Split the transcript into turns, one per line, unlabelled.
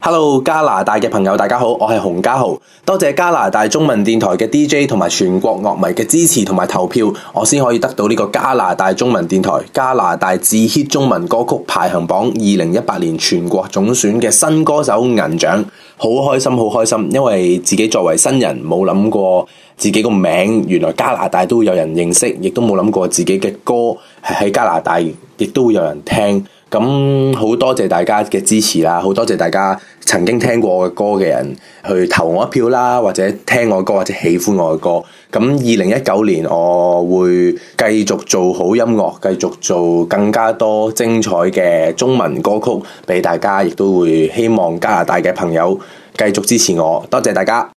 Hello，加拿大嘅朋友大家好，我係洪家豪，多謝加拿大中文電台嘅 DJ 同埋全國樂迷嘅支持同埋投票，我先可以得到呢個加拿大中文電台加拿大自 hit 中文歌曲排行榜2018年全國總選嘅新歌手銀獎，好開心，因為自己作為新人冇諗過自己個名原來加拿大都會有人認識，亦都冇諗過自己嘅歌係喺加拿大亦都會有人聽。咁好多謝大家嘅支持啦，好多謝大家曾經聽過我嘅歌嘅人去投我一票啦，或者聽我嘅歌或者喜歡我嘅歌。咁2019年我會繼續做好音樂，繼續做更加多精彩嘅中文歌曲俾大家，亦都會希望加拿大嘅朋友繼續支持我，多謝大家。